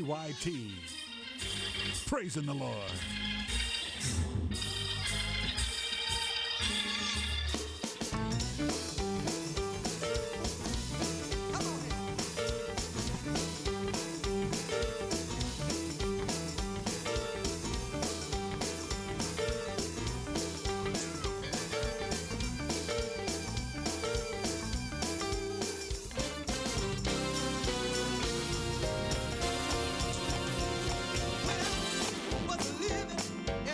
KYT. Praising the Lord. Was living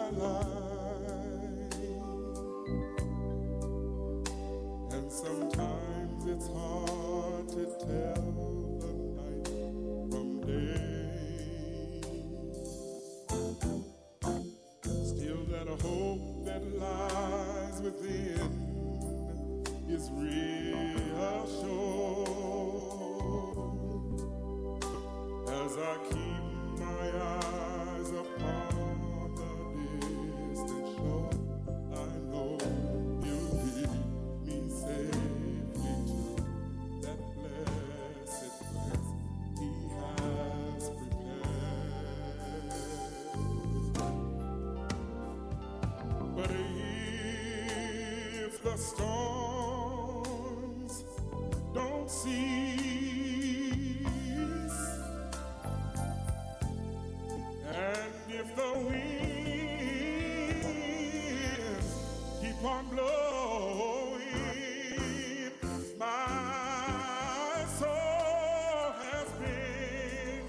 life. And sometimes it's hard to tell the night from day. Still that hope that lies within is reassured as I keep my eyes upon the distant shore. I know He'll lead me safely to that blessed place He has prepared. But if the storms don't cease, and if the winds keep on blowing, my soul has been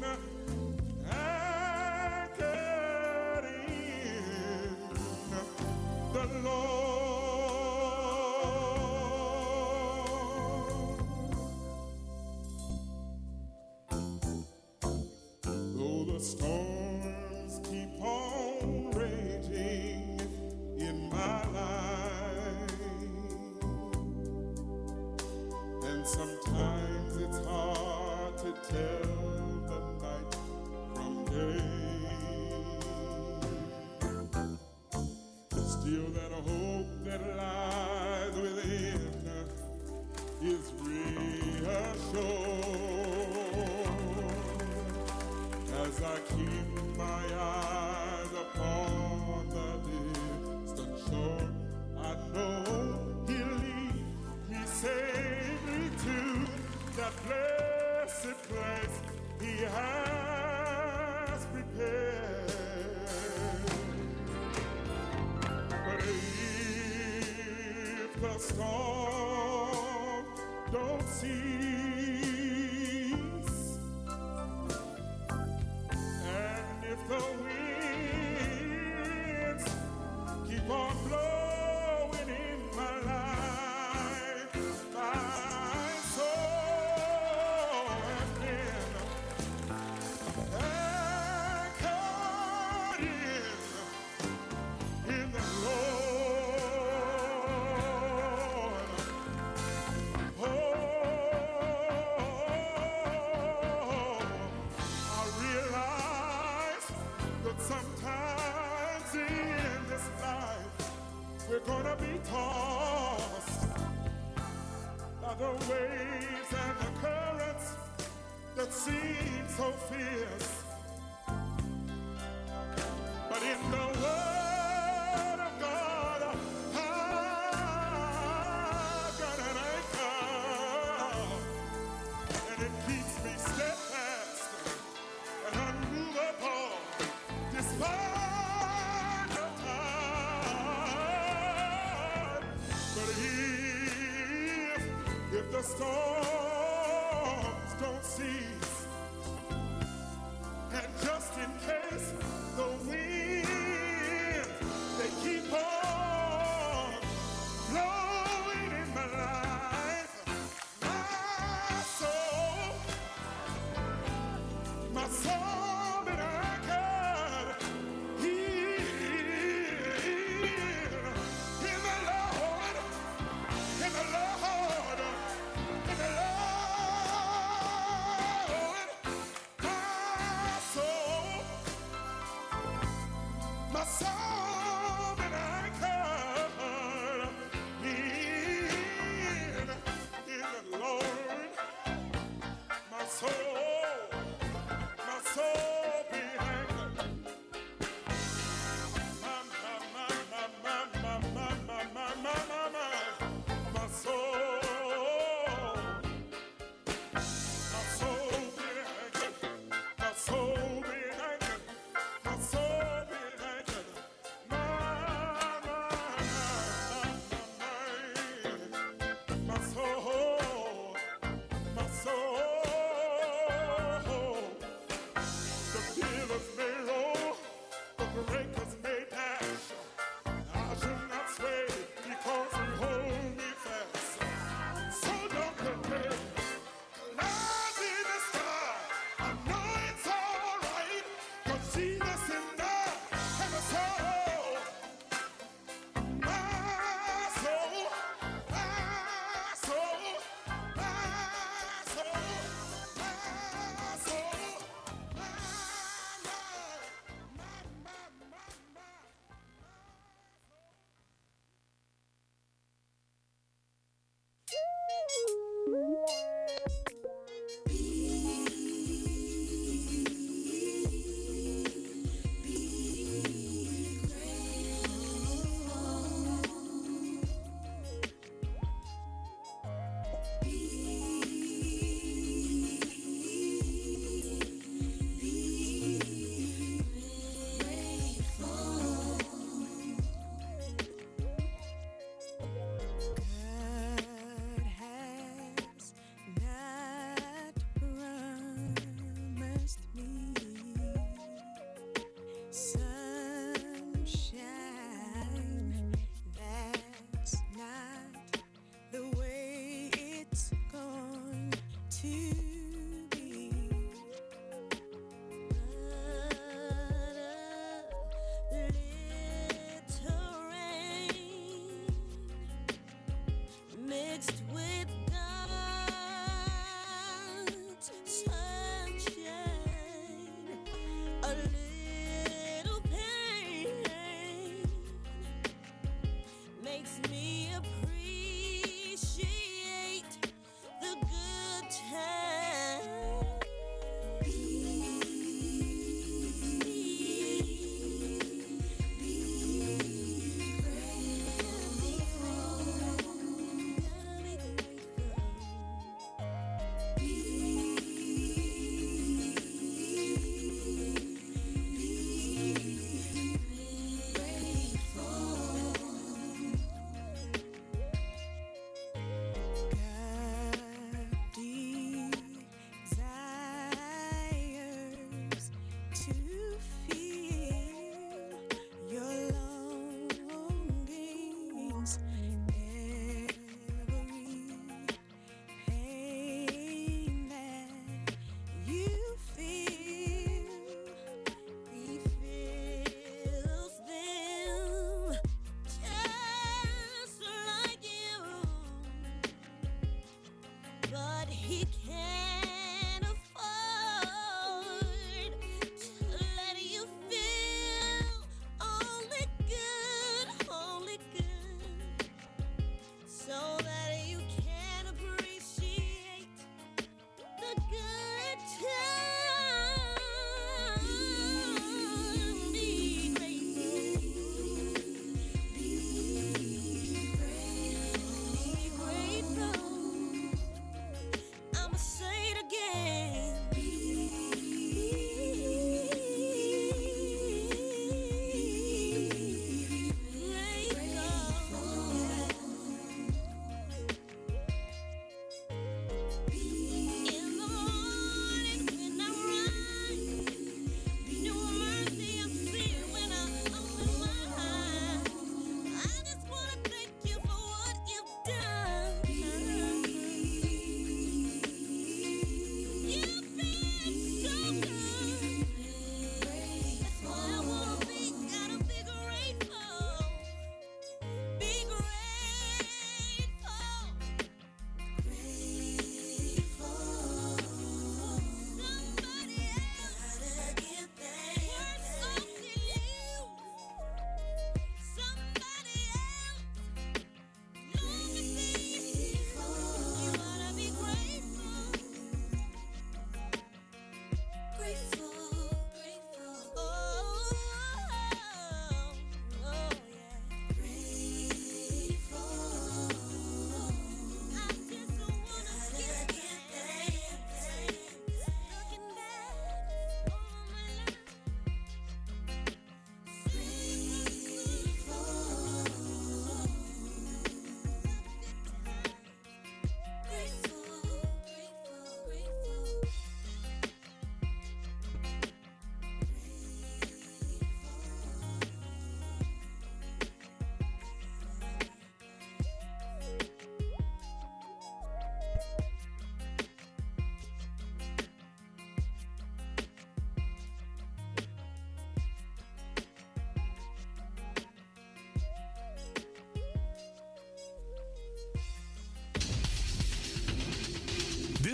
anchored in the Lord. Though the storms keep on raging in my life, and sometimes it's hard to tell the night from day. Still that hope that lies within is reassured as I keep my eyes upon the distant shore. I know He'll lead me safely to that blessed place He has prepared. But if the storm don't cease, and if the winds keep on blowing in my life, my soul has been anchored in the Lord. Oh, I realize that sometimes in this life we're gonna be tossed by the waves and the currents that seem so fierce. But in the Word of God, I've got an anchor, and it keeps me steadfast and unmovable despite the tide. But if the storms don't cease,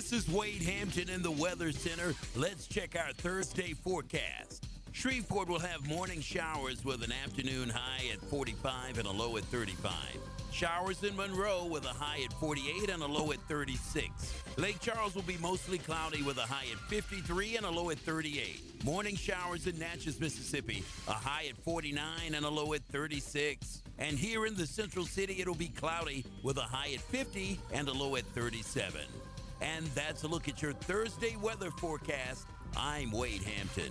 This is Wade Hampton in the Weather Center. Let's check our Thursday forecast. Shreveport will have morning showers with an afternoon high at 45 and a low at 35. Showers in Monroe with a high at 48 and a low at 36. Lake Charles will be mostly cloudy with a high at 53 and a low at 38. Morning showers in Natchez, Mississippi, a high at 49 and a low at 36. And here in the Central City, it'll be cloudy with a high at 50 and a low at 37. And that's a look at your Thursday weather forecast. I'm Wade Hampton.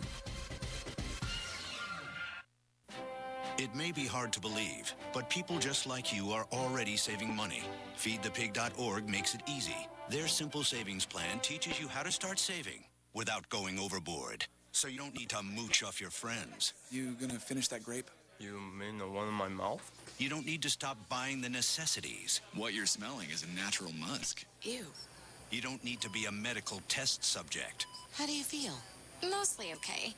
It may be hard to believe, but people just like you are already saving money. FeedThePig.org makes it easy. Their simple savings plan teaches you how to start saving without going overboard. So you don't need to mooch off your friends. You gonna finish that grape? You mean the one in my mouth? You don't need to stop buying the necessities. What you're smelling is a natural musk. Ew. You don't need to be a medical test subject. How do you feel? Mostly okay.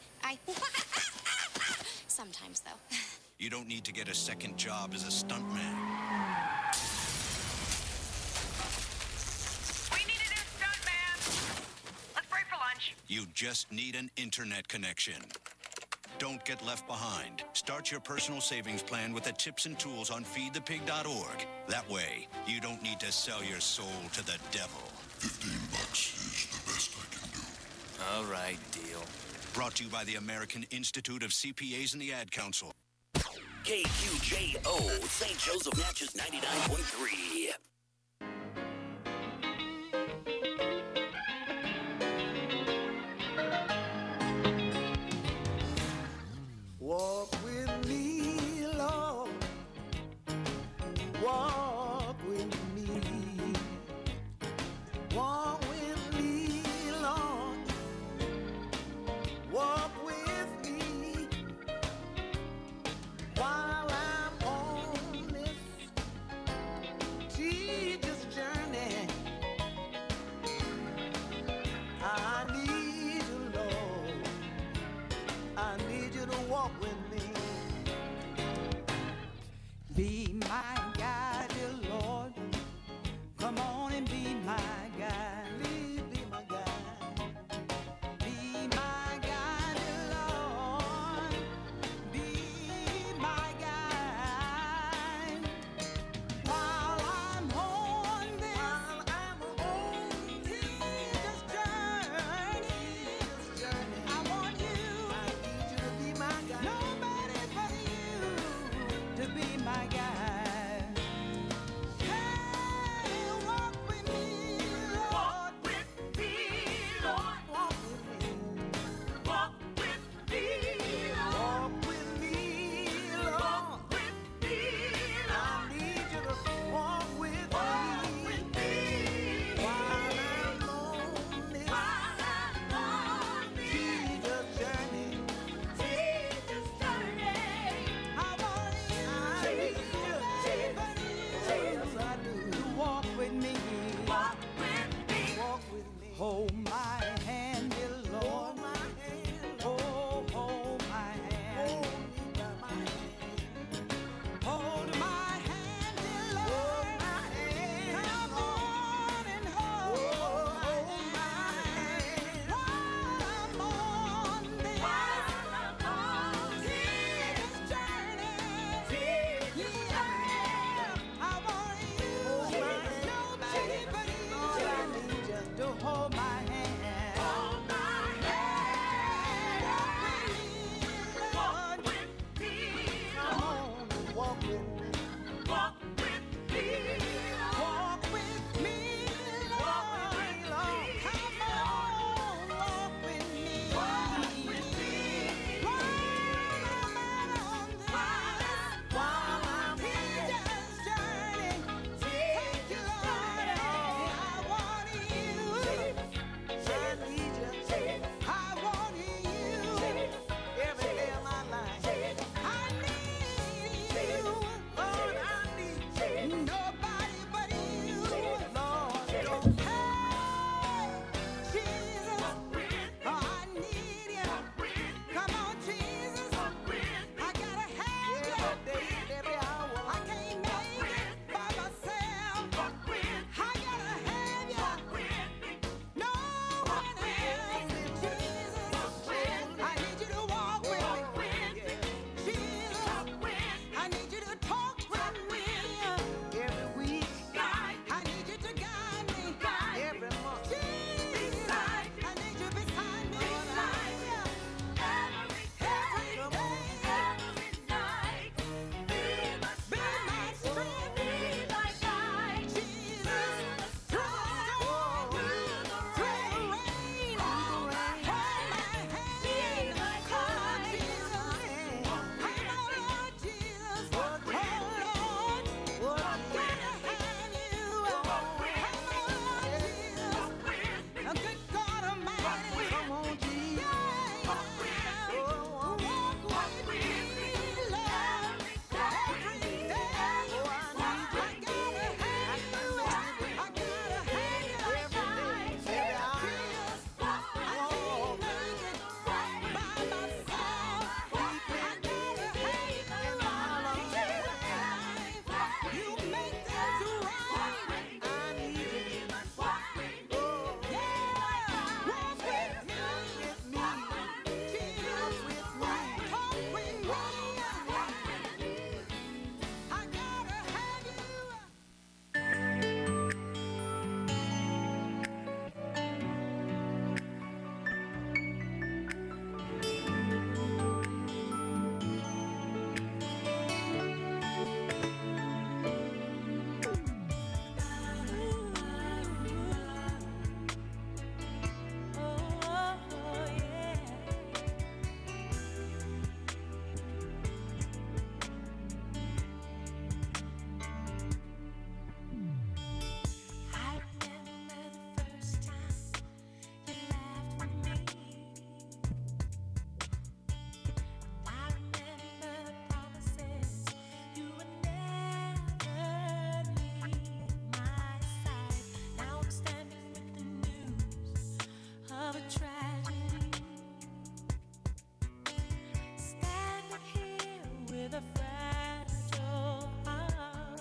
Sometimes, though. You don't need to get a second job as a stuntman. We need a new stuntman. Let's break for lunch. You just need an internet connection. Don't get left behind. Start your personal savings plan with the tips and tools on feedthepig.org. That way, you don't need to sell your soul to the devil. $15 is the best I can do. All right, deal. Brought to you by the American Institute of CPAs and the Ad Council. KQJO, St. Joseph Natchez 99.3. Walk with me, Lord. Walk with me. Walk with me, Lord. Walk with me while I'm on this tedious journey. I need you, Lord. I need you to walk with me. Be my guide, dear Lord. Come on and be my guide. Please be my guide. Be my guide, dear Lord. Be my guide. While I'm on this tedious journey, I want you. I need you to be my guide. Nobody but you to be my guide. a fragile heart.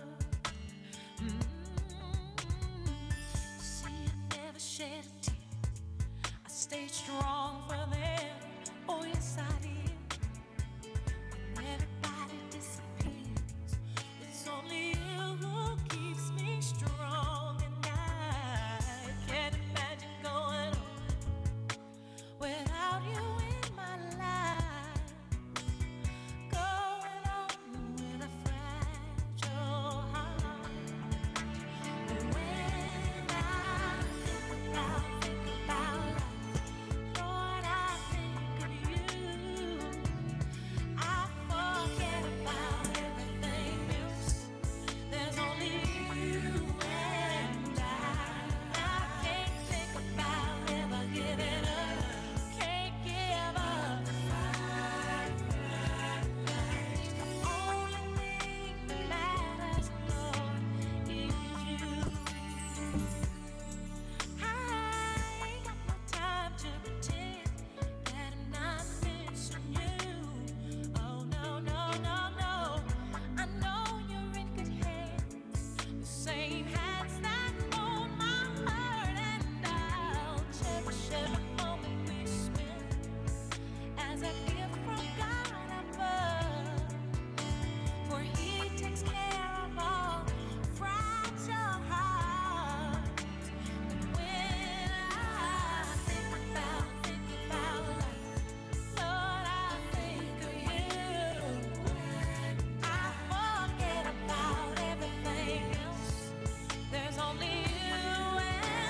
See, I never shed a tear. I stayed strong for them. Oh, yes, I did. When everybody disappears, it's only you who keeps me strong. And I can't imagine going on without you in my life. Going on with a fragile heart. When I think about life, Lord, I think of you. I forget about everything else. There's only you and I can't think about ever giving up. Can't give up. The only thing that matters, Lord, is you. I ain't got no time to pretend that I'm not missing you. Oh no, no, no, no. I know you're in good hands. The same hands that hold my heart, and I'll cherish every moment we spend as a gift from God above. For He takes care of all fragile hearts. When I think about life, Lord, I think of you. I forget about everything else. There's only you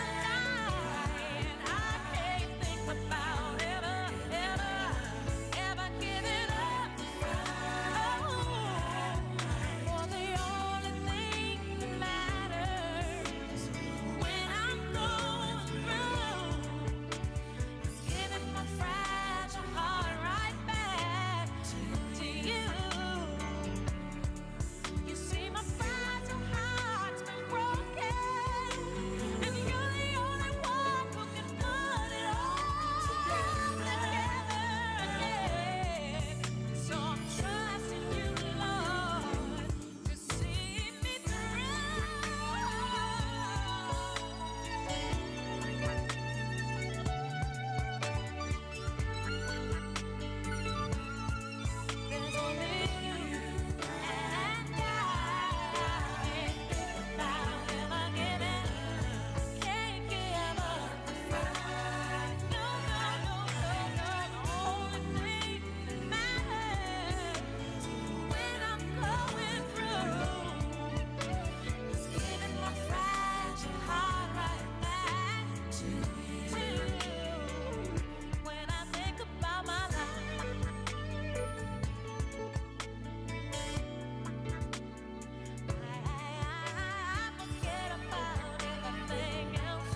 and I can't think about ever giving up. For the only thing that matters when I'm going through is giving my fragile heart right back to you. You see, my fragile heart's been broken, and you're the only one who can put it all together again. So I'm trusting you, Lord, to see me There's only you and I can't think about ever giving up. Can't give up. No, no, no, no, no. The only thing that matters when I'm going through is giving my fragile heart right back to you. When I think about my life, I forget about everything else.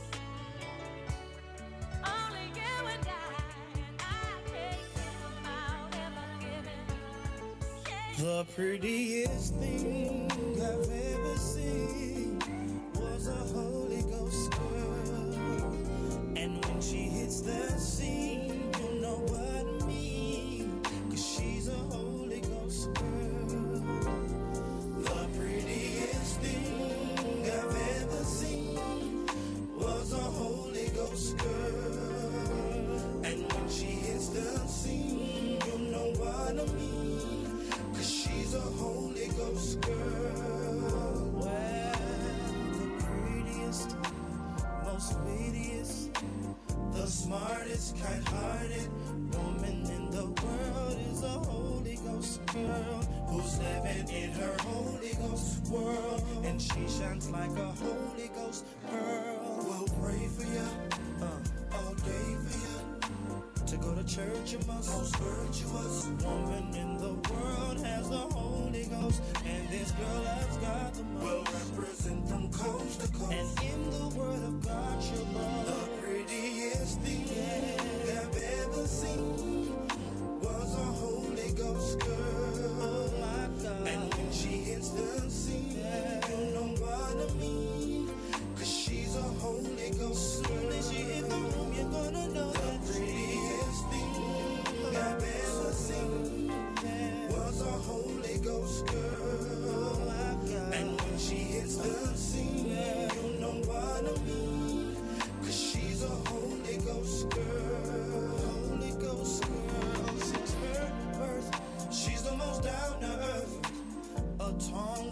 Only you and I can't think about ever giving. The prettiest thing I've ever seen was a Holy Ghost girl. And when she hits the scene, you know what I mean, 'cause she's a Holy Ghost girl. The prettiest thing I've ever seen was a Holy Ghost girl. And when she hits the scene, you know what I mean, 'cause she's a Holy Ghost girl. Well, the prettiest, most wittiest, the smartest, kind-hearted woman in the world is a Holy Ghost girl who's living in her Holy Ghost world, and she shines like a Holy Ghost pearl. We'll pray for you all day for you. To go to church, you must. Most virtuous woman in the world has the Holy Ghost, and this girl has got the most. Will represent from coast to coast, and in the Word of God she'll love. The prettiest thing I've ever seen was a Holy Ghost girl. Oh my God! And when she hits the scene, you know what I mean, 'cause she's a Holy Ghost. Soon as she hit the room, you're gonna know the prettiest thing I've ever seen was a Holy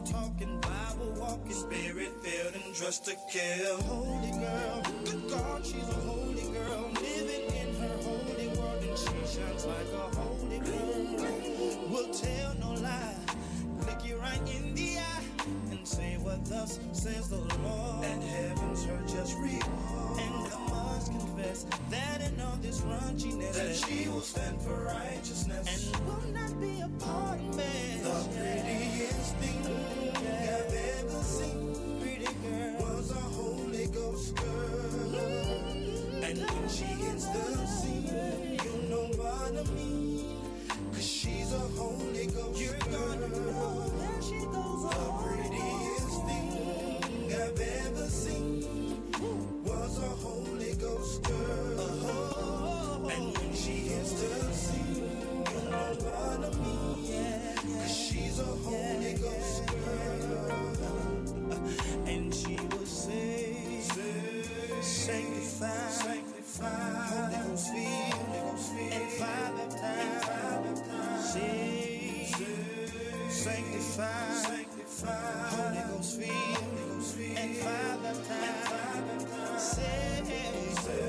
talking, Bible walking, spirit filled and dressed to kill. Holy girl, good God, she's a holy girl, living in her holy world, and she shines like a holy girl. Will tell no lie, look you right in the eye, and say what thus says the Lord. And heaven's her just reward. And I must confess that in all this raunchiness, that she will stand for righteousness and will not be a part of man. The prettiest thing I've ever seen, pretty girl, was a Holy Ghost girl. And when she hits the scene, you'll know what I mean, 'cause she's a Holy Ghost girl. You're gonna know there she goes. The prettiest thing I've ever seen was a Holy Ghost girl. And when she hits the scene, you'll know what I mean, 'cause she's a Holy Ghost girl. And she will say, sanctified, Holy Ghost filled, and fire baptized. Say, sanctified, Holy Ghost filled, and fire baptized. Say,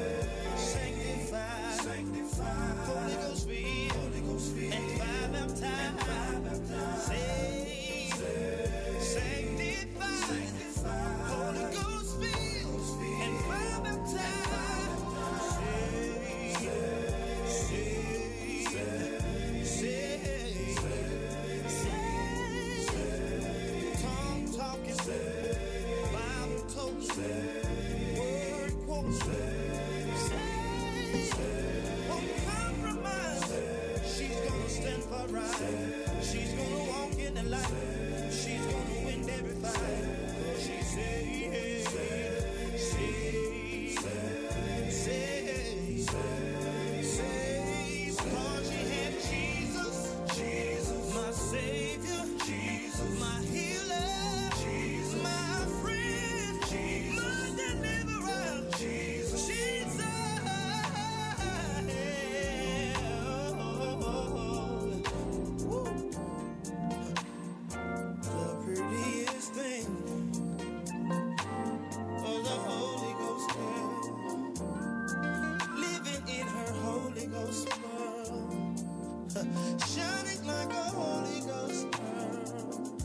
sanctified, Holy Ghost filled, and fire baptized. Say, sanctified, Holy Ghost filled, and fire baptized. Tongue talking, Bible toting, word quoting, won't compromise. She's gonna stand for right. She's gonna walk in the light. She's gonna win every fight. She cause she had Jesus, my Savior, my healer, my friend, my deliverer, Jesus. The prettiest thing was a Holy Ghost girl, living in her Holy Ghost world, shining like a Holy Ghost girl.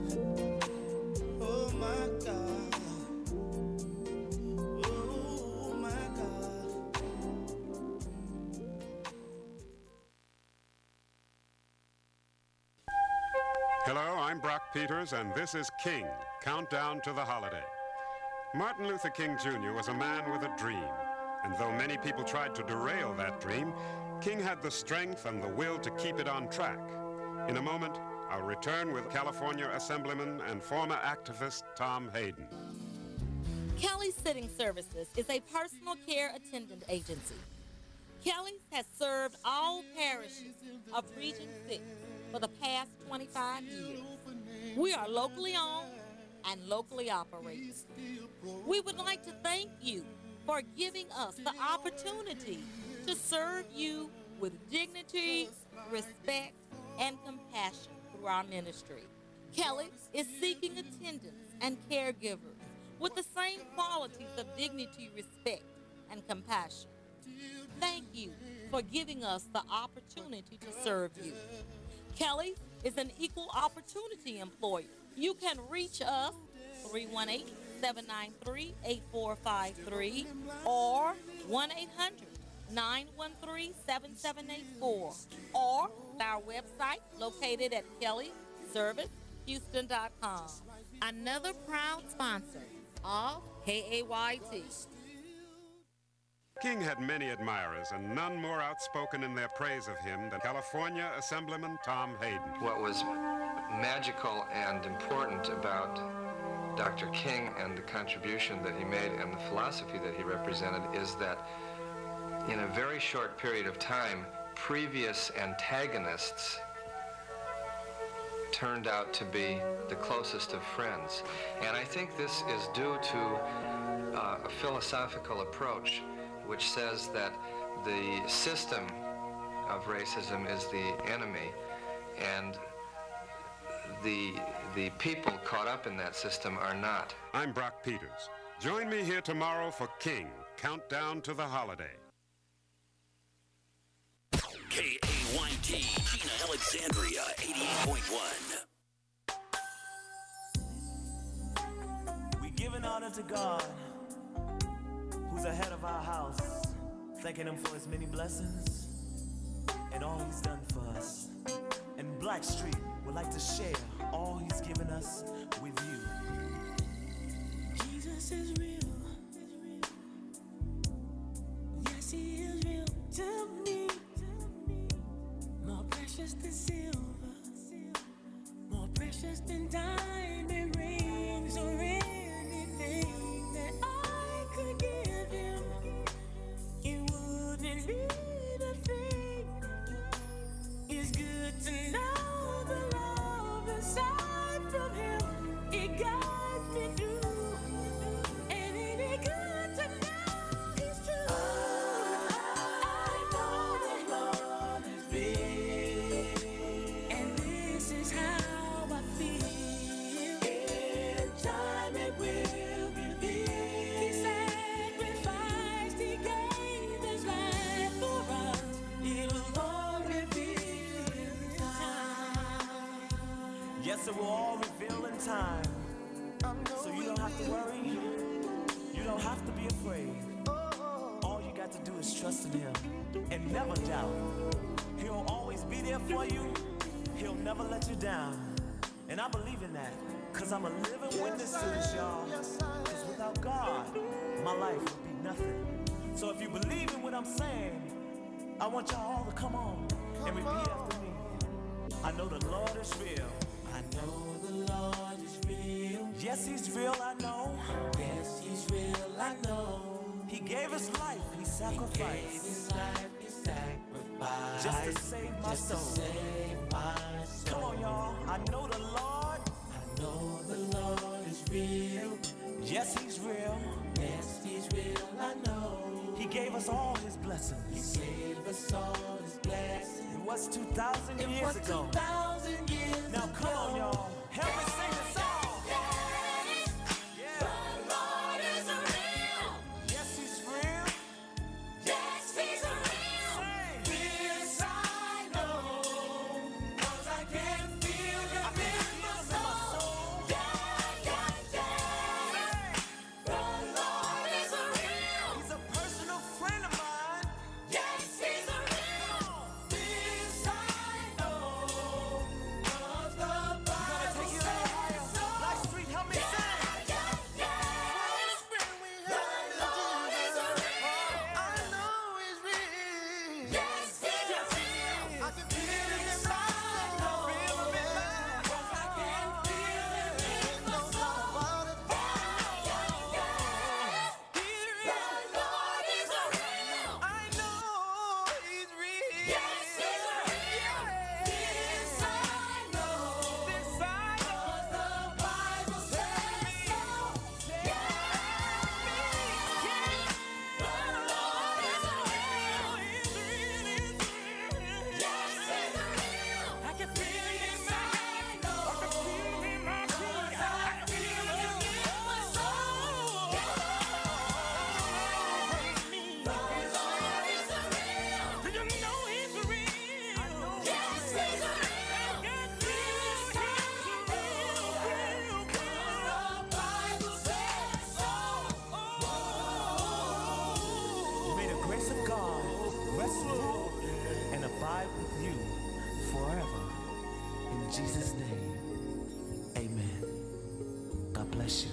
Oh my God, oh my God. Hello, I'm Brock Peters, and this is King, Countdown to the Holiday. Martin Luther King Jr. was a man with a dream, and though many people tried to derail that dream, King had the strength and the will to keep it on track. In a moment, I'll return with California Assemblyman and former activist Tom Hayden. Kelly's Sitting Services is a personal care attendant agency. Kelly's has served all parishes of Region 6 for the past 25 years. We are locally owned and locally operated. We would like to thank you for giving us the opportunity to serve you with dignity, respect, and compassion through our ministry. Kelly is seeking attendants and caregivers with the same qualities of dignity, respect, and compassion. Thank you for giving us the opportunity to serve you. Kelly is an equal opportunity employer. You can reach us 318-793-8453 or 1-800-913-7784 or our website located at kellyservicehouston.com. Another proud sponsor of KAYT. King had many admirers, and none more outspoken in their praise of him than California Assemblyman Tom Hayden. What was magical and important about Dr. King and the contribution that he made and the philosophy that he represented is that in a very short period of time, previous antagonists turned out to be the closest of friends. And I think this is due to a philosophical approach which says that the system of racism is the enemy, and the the people caught up in that system are not. I'm Brock Peters. Join me here tomorrow for King, Countdown to the Holiday. KAYT, Gina Alexandria, 88.1. We give an honor to God, who's ahead of our house, thanking him for his many blessings and all he's done for us. And Blackstreet would like to share all he's given us with you. Jesus is real. Yes, he is real to me. More precious than silver, more precious than diamond rings or anything that I could give him. It wouldn't be the thing. It's good to know the love inside from him. It guides me through, and it is good to know he's true. I know the Lord is real, and this is how I feel. In time it will reveal. He sacrificed, he gave his life for us. It'll all reveal in time. Yes, it will all reveal in time. So you don't have to worry. You don't have to be afraid. All you got to do is trust in him and never doubt. He'll always be there for you. He'll never let you down. And I believe in that, because I'm a living witness to this, y'all. Because without God, my life would be nothing. So if you believe in what I'm saying, I want y'all all to come on and repeat after me. I know the Lord is real. I know the Lord is real. Yes, he's real, I know. Yes, he's real, I know. He gave his life, he He sacrificed. gave his life, he sacrificed. Just to save my Just to soul. save my soul. Come on, y'all. I know the Lord. I know the Lord is real. Yes, he's real. Yes, he's real, I know. He gave us all his blessings. He gave us all his blessings. It was 2,000 It years was ago. 2,000 years Now ago. come on, y'all. Help me sing the song. The Lord is real. Yes, he's real. Yes, he's real. This I know, 'cause I can feel him in my soul. Yeah, yeah, yeah. The Lord is real. He's a personal friend of mine. Yes, he's real. This I know, 'cause the Bible Take you a little says higher. so. Blackstreet, help me sing. May the grace of God rest with you and abide with you forever. In Jesus' name, amen. God bless you.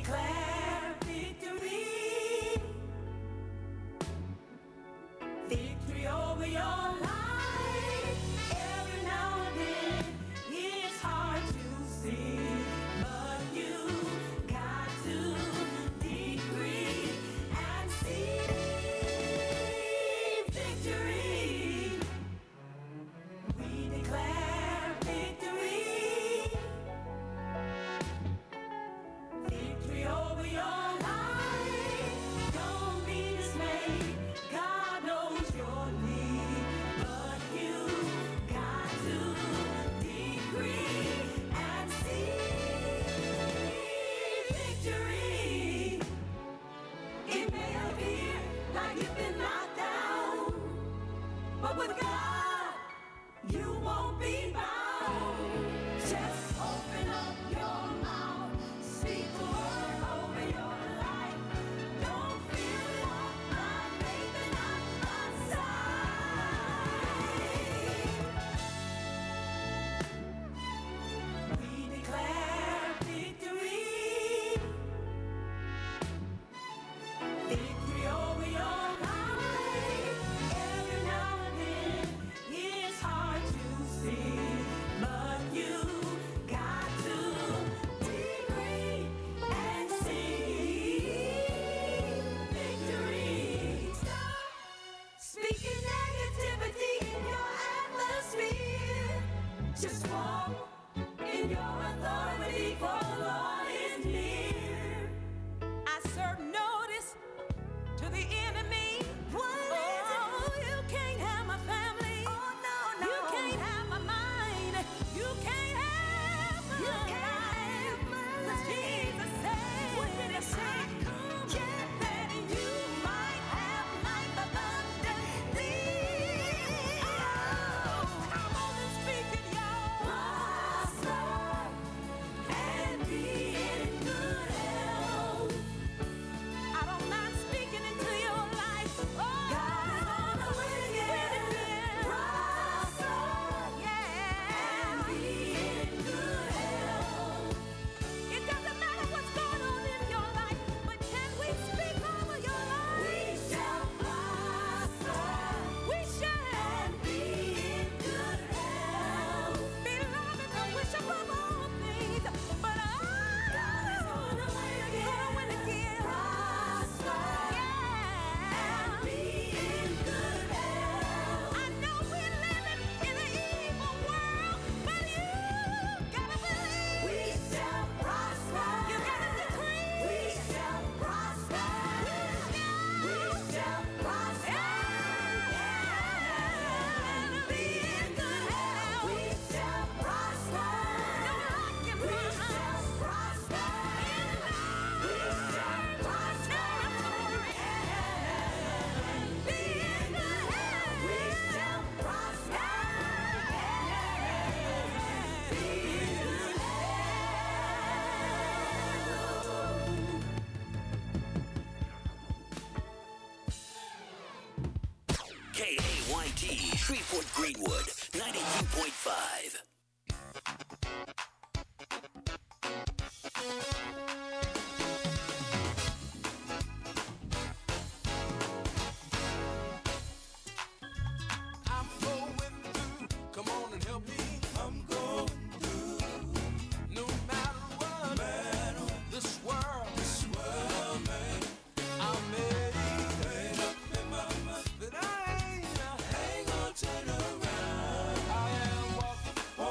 declare victory. Victory over your life. Every now and then it's hard to see, but you got to decree and see victory. We declare victory. Victory over your life. Don't be dismayed. God knows your need, but you got to decree and see victory. It may appear like you've been knocked down, but with God, you won't be bound. Just open up your mouth, speak the word over your life. Don't fear, walk by faith and not by sight. We declare victory. Victory over your life. Every now and then it's hard to see, but you got to decree and see victory. Stop speaking negativity in your atmosphere. Just walk in your authority, for the Lord is near. I serve notice to the enemy. Oh, you can't have my family. Oh, no, no. You can't have my mind. You can't have my life. 'Cause Jesus said, what did he say? That you might have life abundantly. Oh, come on and speak it, y'all. Prosper and be in good health. I don't mind speaking into your life. Oh, God is gonna win again. Prosper, yeah, and be in good health. It doesn't matter what's going on in your life, but can we speak over your life? We shall prosper. We shall and be in good health. Beloved, I wish above all things, but God is gonna win again. Prosper, yeah, and be in good health. I know we're living in an evil world, but you gotta believe. We shall prosper. You gotta decree. We shall prosper. We shall prosper. And be in good health. We shall prosper. No lack in we shall prosper. We shall prosper. And be in good health. We shall prosper. And be in good KAYT, Shreveport Greenwood, 92.5. I'm going through. Come on and help me. I'm going through. No matter what, this world, man. I made up in my mind that I ain't gonna turn around. I am walking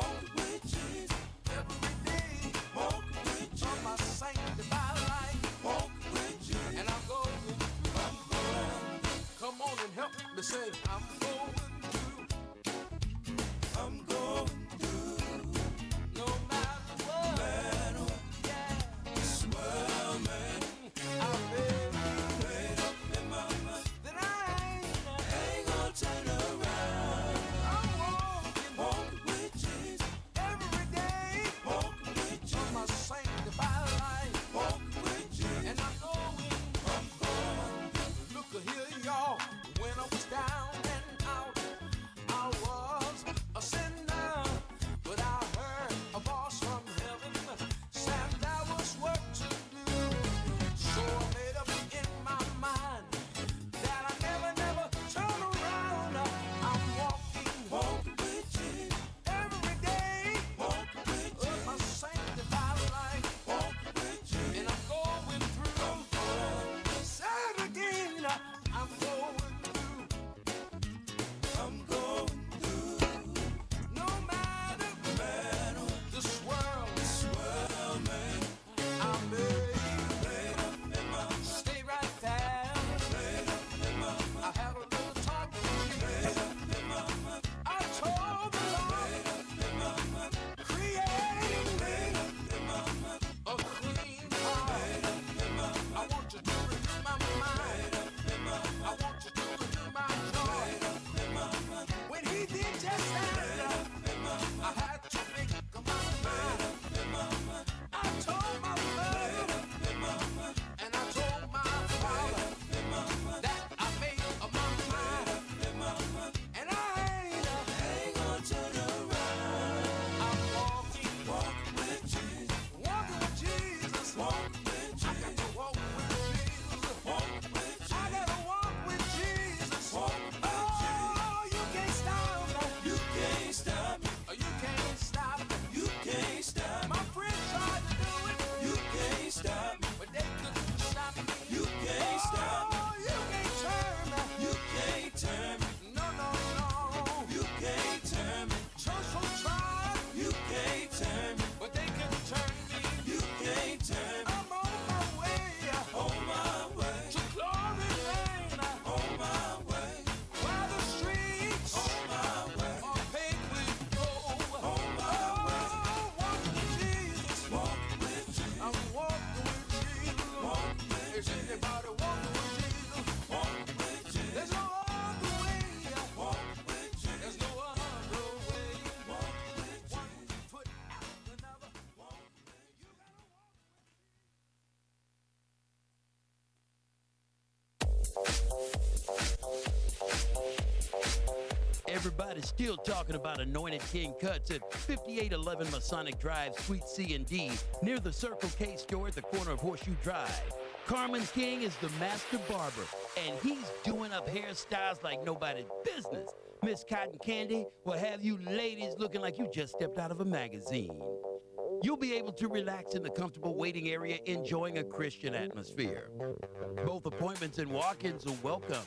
Everybody's still talking about Anointed King Cuts at 5811 Masonic Drive, Suite C and D, near the Circle K store at the corner of Horseshoe Drive. Carmen King is the master barber, and he's doing up hairstyles like nobody's business. Miss Cotton Candy will have you ladies looking like you just stepped out of a magazine. You'll be able to relax in the comfortable waiting area, enjoying a Christian atmosphere. Both appointments and walk-ins are welcome.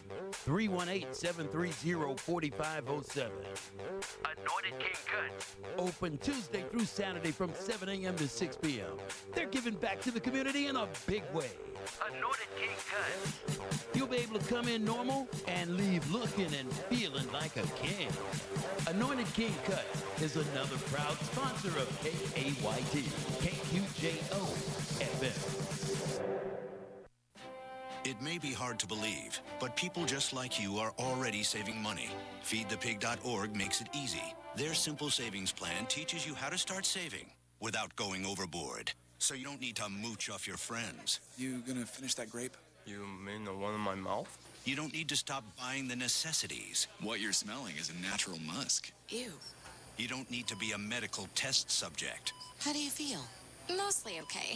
318-730-4507. Anointed King Cuts. Open Tuesday through Saturday from 7 a.m. to 6 p.m. They're giving back to the community in a big way. Anointed King Cuts. You'll be able to come in normal and leave looking and feeling like a king. Anointed King Cuts is another proud sponsor of KAYT, KQJO FM. It may be hard to believe, but people just like you are already saving money. FeedThePig.org makes it easy. Their simple savings plan teaches you how to start saving without going overboard. So you don't need to mooch off your friends. You gonna finish that grape? You mean the one in my mouth? You don't need to stop buying the necessities. What you're smelling is a natural musk. Ew. You don't need to be a medical test subject. How do you feel? Mostly okay.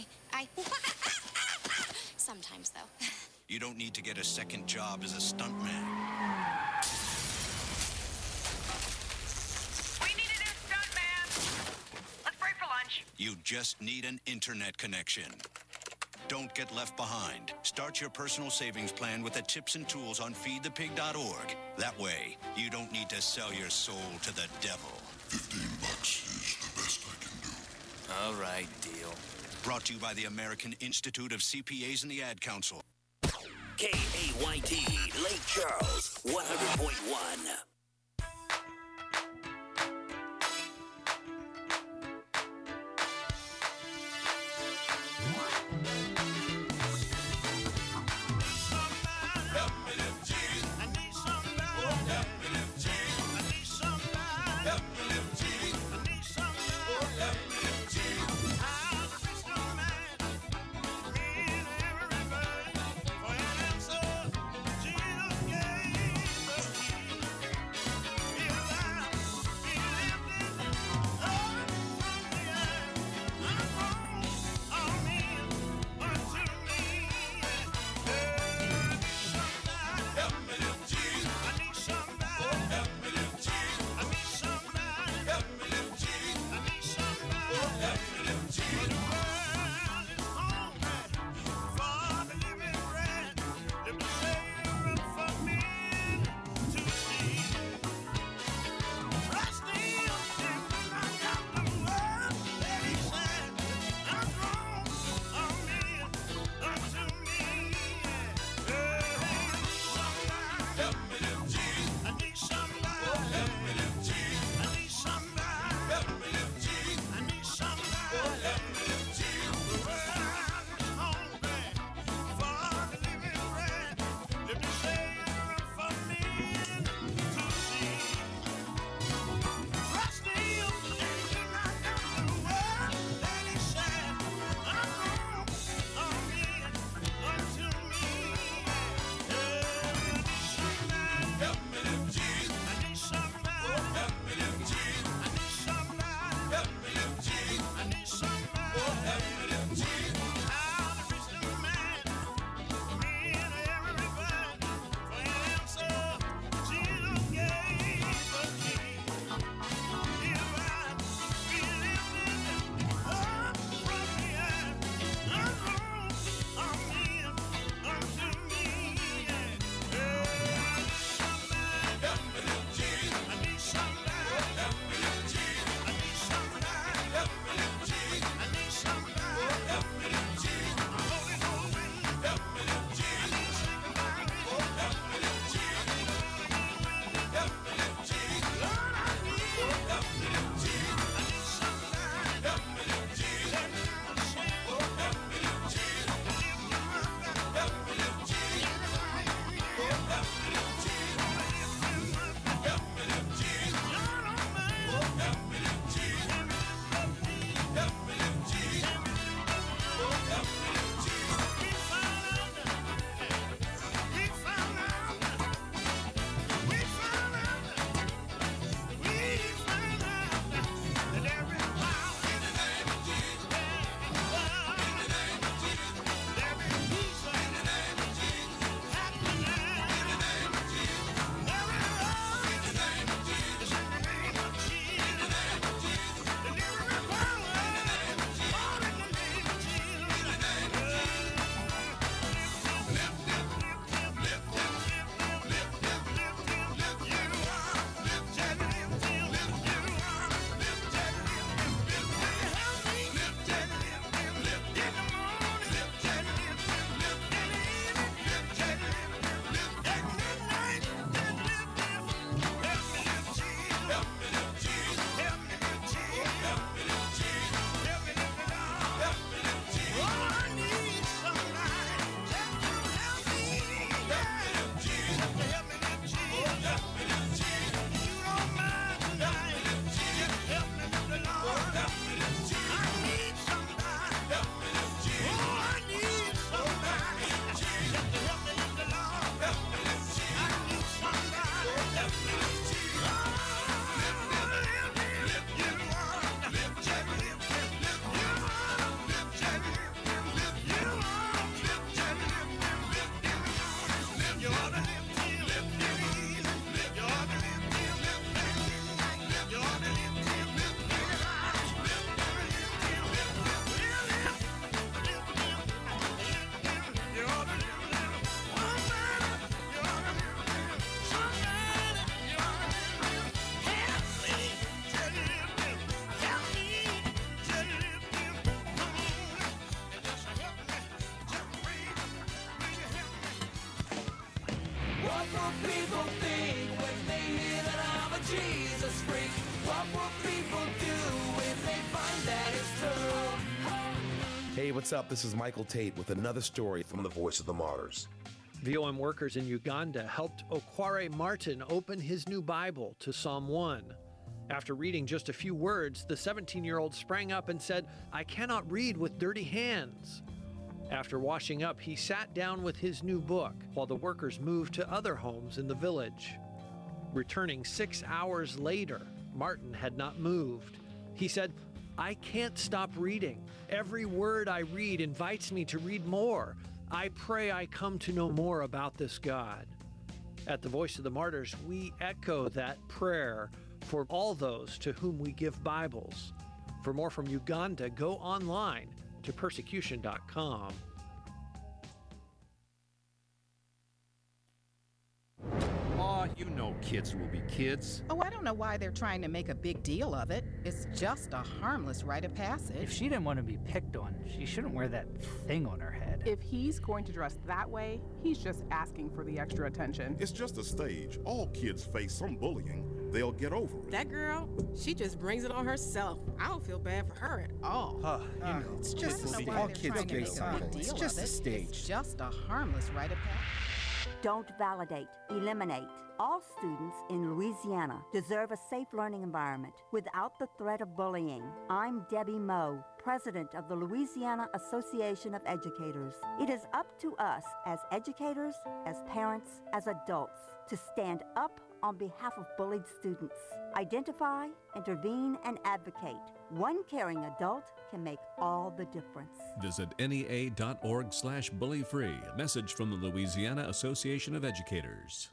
Sometimes, though. You don't need to get a second job as a stuntman. We need a new stunt, man. Let's break for lunch. You just need an internet connection. Don't get left behind. Start your personal savings plan with the tips and tools on feedthepig.org. That way, you don't need to sell your soul to the devil. $15 is the best I can do. All right, deal. Brought to you by the American Institute of CPAs and the Ad Council. KAYT, Lake Charles, 100.1. will people think when they hear that I'm a Jesus freak? What will people do when they find that it's true? Hey, what's up? This is Michael Tate with another story from the Voice of the Martyrs. VOM workers in Uganda helped Okware Martin open his new Bible to Psalm 1. After reading just a few words, the 17-year-old sprang up and said, "I cannot read with dirty hands." After washing up, he sat down with his new book while the workers moved to other homes in the village. Returning 6 hours later, Martin had not moved. He said, "I can't stop reading. Every word I read invites me to read more. I pray I come to know more about this God." At the Voice of the Martyrs, we echo that prayer for all those to whom we give Bibles. For more from Uganda, go online to persecution.com. Aw, you know kids will be kids. Oh, I don't know why they're trying to make a big deal of it. It's just a harmless rite of passage. If she didn't want to be picked on, she shouldn't wear that thing on her head. If he's going to dress that way, he's just asking for the extra attention. It's just a stage. All kids face some bullying. They'll get over it. That girl, she just brings it on herself. I don't feel bad for her at all. It's just a stage. All kids get something. It's just a stage. It's just a harmless rite of passage. Don't validate, eliminate. All students in Louisiana deserve a safe learning environment without the threat of bullying. I'm Debbie Moe, president of the Louisiana Association of Educators. It is up to us as educators, as parents, as adults to stand up on behalf of bullied students. Identify, intervene, and advocate. One caring adult can make all the difference. Visit NEA.org/bullyfree. A message from the Louisiana Association of Educators.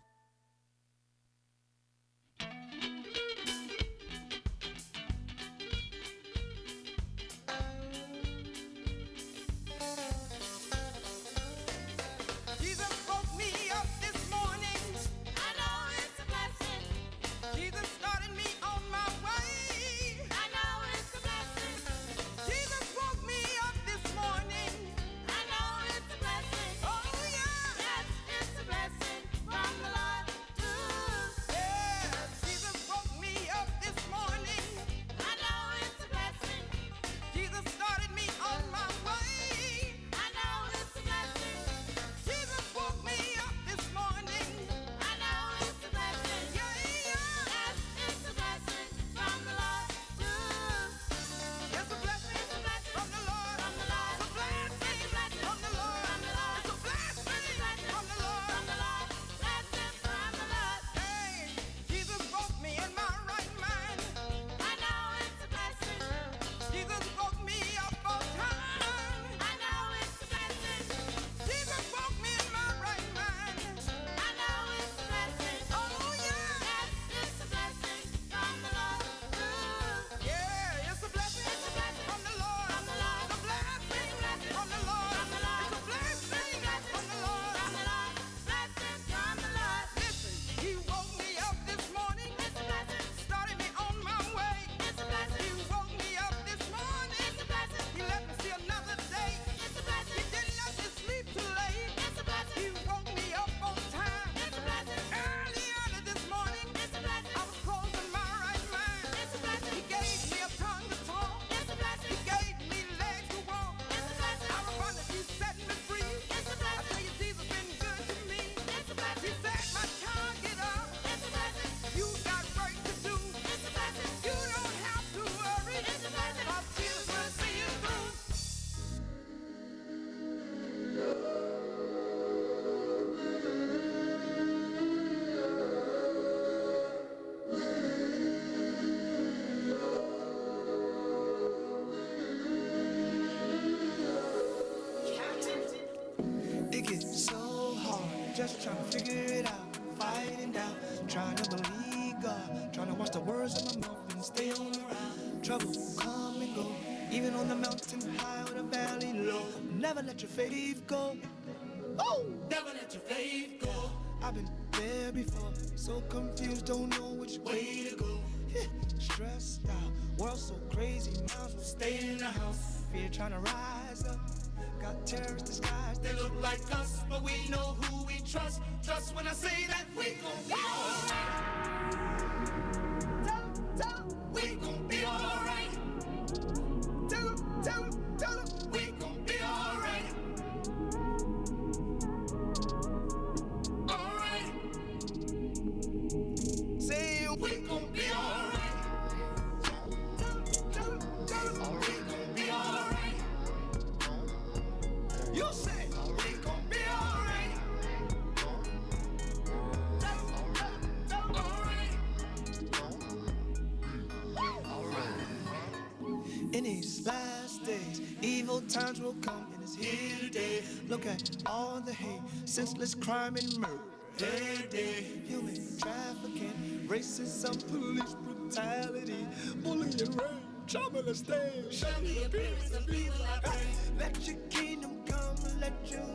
just trying to figure it out, fighting down, trying to believe God, trying to watch the words in my mouth and stay on the ride. Trouble come and go, even on the mountain high or the valley low. Never let your faith go. Oh, never let your faith go. I've been there before, so confused, don't know which way to go. Stressed out, world so crazy, miles will stay in the house. Fear trying to rise up, got terrorists disguised, they look like us, but we know who we trust when I say that we gon' be alright. We gon' be alright. Tell 'em, we gon' be alright. Alright. Say we gon' be alright. Tell 'em, we gon' be alright. You say we gon' be alright. In these last days, evil times will come and it's here today. Look at all the hate, senseless crime and murder. Every day, human trafficking, racism, police brutality, bullying, rape, child molestation. Show me the appearance of evil I pray. Let your kingdom come, let your